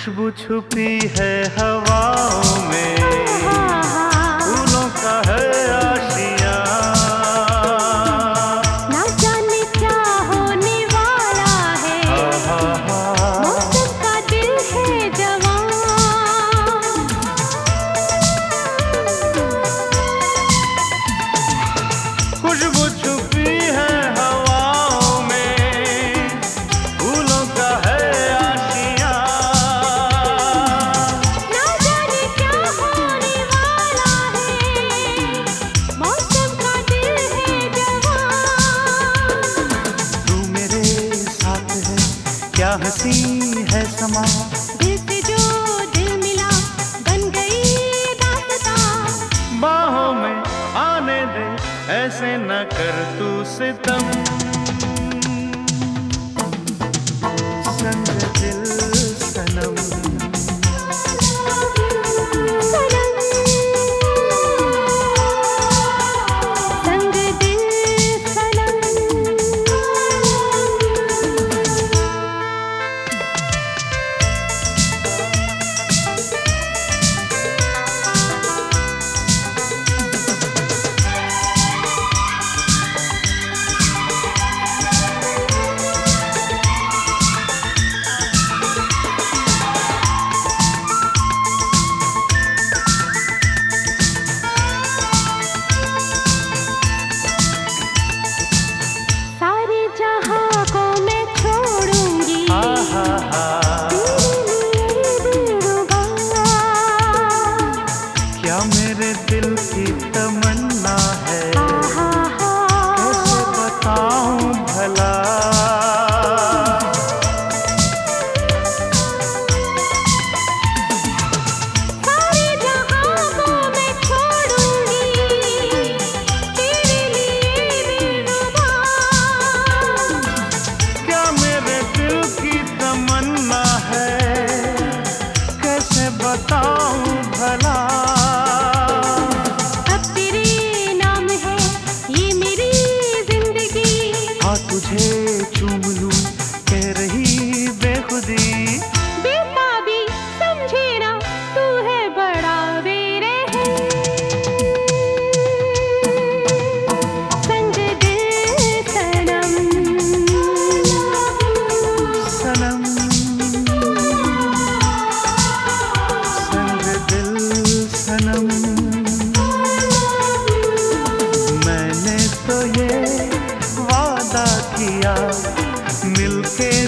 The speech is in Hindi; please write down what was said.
खुशबू छुपी है हवाओं में, फूलों का है आशियाँ। ना जाने क्या होने वाला है, मौसम का दिल है जवान। खुशबू छुपी है हवाओं में, फूलों का है आशियाँ। ना जाने क्या होने वाला है, मौसम का दिल है जवान। तू मेरे साथ है, क्या हंसी है समा। दिल से जो दिल मिला, बन गई दास्तां। बाहों में आने दे, ऐसे न कर तू सितम। संग दिल सनम, सनम, संग दिल सनम। सारे जहां को मैं छोड़ूंगी, तेरे लिए दिल रुबा। क्या मेरे दिल की तमन्ना है, कैसे बताऊं भला। सारे जहां को मैं छोड़ूंगी, तेरे लिए दिल रुबा। क्या मेरे दिल की तमन्ना है, कैसे बताऊं भला। अब तेरे नाम है ये मेरी जिंदगी। हाँ तुझे चूम लूं, कह रही बेखुदी। बेताबी समझे ना, तू है बड़ा बेरहम। संग दिल सनम, सनम, संग दिल सनम। मैंने तो ये वादा किया, मिलके